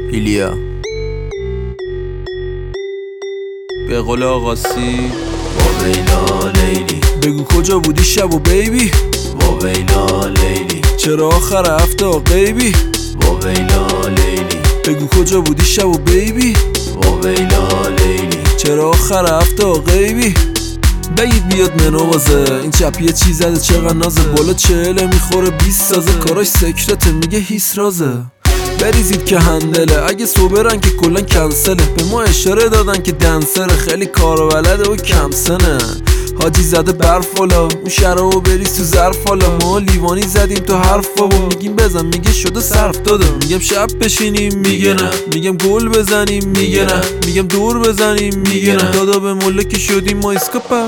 ایلیا به قول آقاسی با ویلا لیلی، بگو کجا بودی شب و بیبی؟ با ویلا لیلی، چرا آخر هفته غیبی؟ با ویلا لیلی، بگو کجا بودی شب و بیبی؟ با ویلا لیلی، چرا آخر هفته غیبی؟ بگید بیاد منو بازه، این چپیه چی زده چقدر نازه، بالا 40 میخوره 20 سازه، کاراش سکرته میگه هیس رازه. بریزید که هندله، اگه صبرن که کلن کنسله، به ما اشاره دادن که دنسره، خیلی کارو بلده و کم سنه. حاجی زده برف والا، اون شرابو بریز تو ظرف والا، ما لیوانی زدیم تو حرف بابا، میگیم بزن میگه شده صرف داده، میگم شب بشینیم میگه نه، میگم گل بزنیم میگه نه، میگم دور بزنیم میگه نه، دادا به مله که شدیم ما اسکاپا.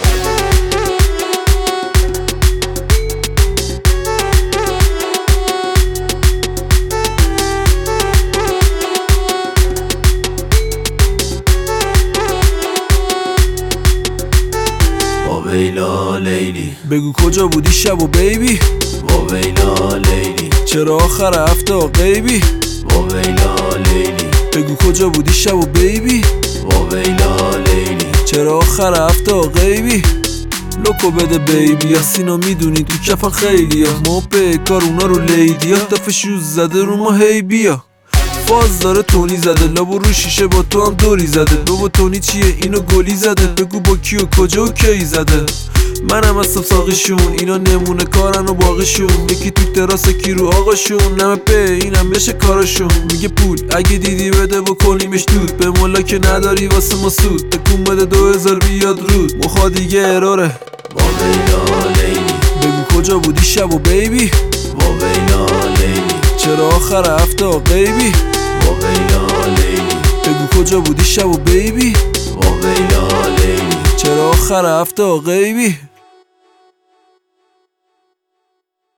ویلا لیلی، بگو کجا بودی شب و بیبی؟ با ویلا لیلی، چرا آخر هفته غیبی؟ با ویلا لیلی، بگو کجا بودی شب و بیبی؟ با ویلا لیلی، چرا آخر هفته غیبی؟ لوکو بده بیبی ها، سینا میدونی تو کفن خیلی ها، ما به کار اونا رو لیدی ها، دفشوز زده رو ما هی بیا. فاز داره تونی زده، لابو رو شیشه با تو هم دوری زده، بابا تونی چیه اینو گلی زده، بگو با کی و کجا و کی زده. منم هستم ساقیشون، اینا نمونه کارن و باقیشون، یکی تو تراس کی رو آقاشون، نمه به اینم بشه کارشون، میگه پول اگه دیدی بده بکنیمش دود، به مولا که نداری واسه ما سود، تکون بده 2000 بیاد رود، مخوا دیگه اراره. با ویلا لیلی، بگو کجا بودی شب و بیبی؟ با ویلا لیلی، چرا آخر هفته غیبی؟ با ویلا لیلی، بگو کجا بودی شب و بیبی؟ با ویلا لیلی، چرا آخر هفته غیبی؟